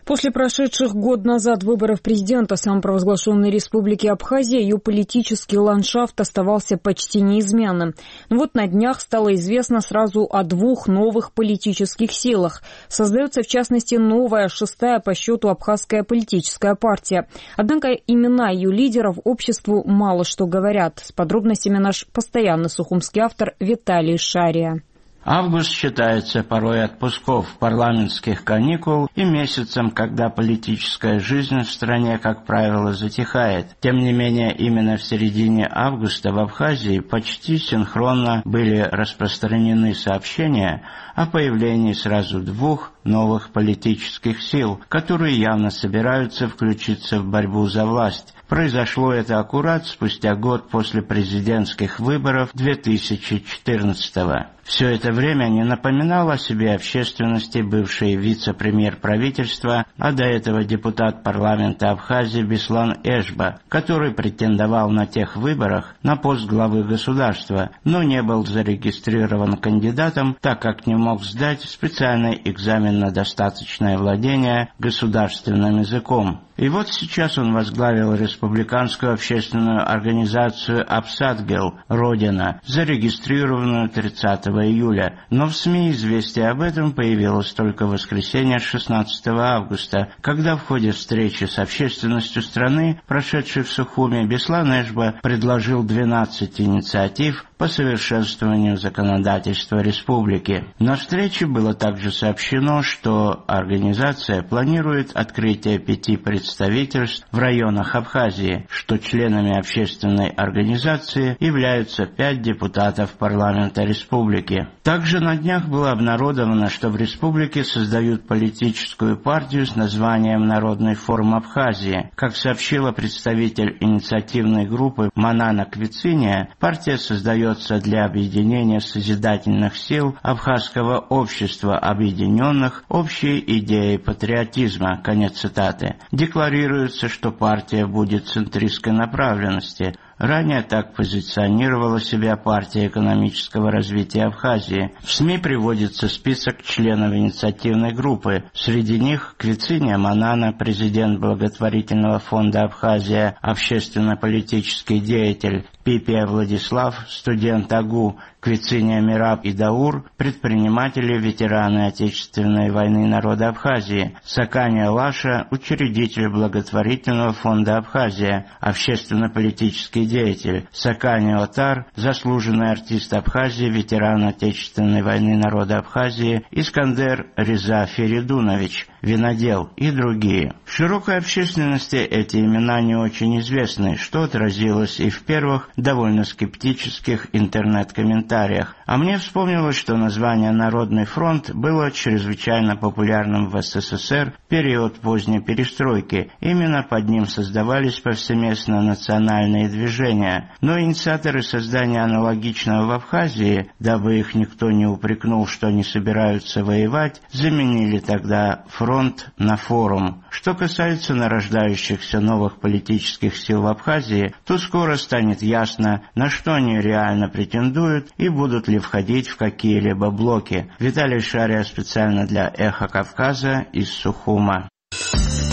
После прошедших год назад выборов президента самопровозглашенной республики Абхазия ее политический ландшафт оставался почти неизменным. Но вот на днях стало известно сразу о двух новых политических силах. Создается, в частности, новая, шестая по счету абхазская политическая партия. Однако имена ее лидеров обществу мало что говорят. С подробностями наш постоянный сухумский автор Виталий Шария. Август считается порой отпусков парламентских каникул и месяцем, когда политическая жизнь в стране, как правило, затихает. Тем не менее, именно в середине августа в Абхазии почти синхронно были распространены сообщения о появлении сразу двух новых политических сил, которые явно собираются включиться в борьбу за власть. Произошло это аккурат спустя год после президентских выборов 2014-го. Все это время не напоминал о себе общественности бывший вице-премьер правительства, а до этого депутат парламента Абхазии Беслан Эшба, который претендовал на тех выборах на пост главы государства, но не был зарегистрирован кандидатом, так как не мог сдать специальный экзамен на достаточное владение государственным языком. И вот сейчас он возглавил республиканскую общественную организацию «Абсадгел. Родина», зарегистрированную 30 июля. Но в СМИ известие об этом появилось только в воскресенье 16 августа, когда в ходе встречи с общественностью страны, прошедшей в Сухуме, Беслан Эшба предложил 12 инициатив по совершенствованию законодательства республики. На встрече было также сообщено, что организация планирует открытие 5 представительств в районах Абхазии, что членами общественной организации являются 5 депутатов парламента республики. Также на днях было обнародовано, что в республике создают политическую партию с названием «Народный форум Абхазии». Как сообщила представитель инициативной группы Манана Квициния, партия создается для объединения созидательных сил абхазского общества, объединенных общей идеей патриотизма. Конец цитаты. Декларируется, что партия будет центристской направленности. Ранее так позиционировала себя партия экономического развития Абхазии. В СМИ приводится список членов инициативной группы. Среди них Квициния Манана, президент благотворительного фонда «Абхазия», общественно-политический деятель Пипия Владислав, студент АГУ, Квициния Мираб и Даур, предприниматели, ветераны Отечественной войны народа Абхазии, Сакания Лаша, учредитель благотворительного фонда «Абхазия», общественно-политический деятель, Сакания Отар, заслуженный артист Абхазии, ветеран Отечественной войны народа Абхазии, Искандер Реза Феридунович, винодел и другие. Широкой общественности эти имена не очень известны, что отразилось и в первых, довольно скептических интернет-комментариях. А мне вспомнилось, что название «Народный фронт» было чрезвычайно популярным в СССР в период поздней перестройки. Именно под ним создавались повсеместно национальные движения. Но инициаторы создания аналогичного в Абхазии, дабы их никто не упрекнул, что они собираются воевать, заменили тогда фронт на форум. Что касается нарождающихся новых политических сил в Абхазии, то скоро станет ясно, на что они реально претендуют и будут ли входить в какие-либо блоки. Виталий Шария специально для «Эхо Кавказа» из Сухума.